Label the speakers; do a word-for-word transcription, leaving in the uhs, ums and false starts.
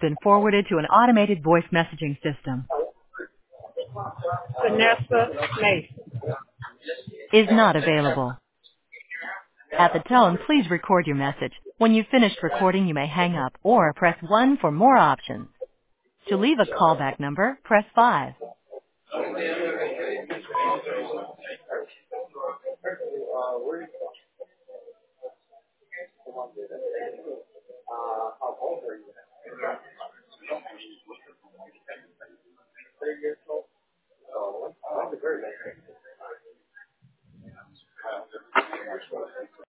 Speaker 1: been forwarded to an automated voice messaging system.
Speaker 2: Vanessa Mason.
Speaker 1: Is not available. At the tone, please record your message. When you've finished recording, you may hang up or press one for more options. To leave a callback number, press five.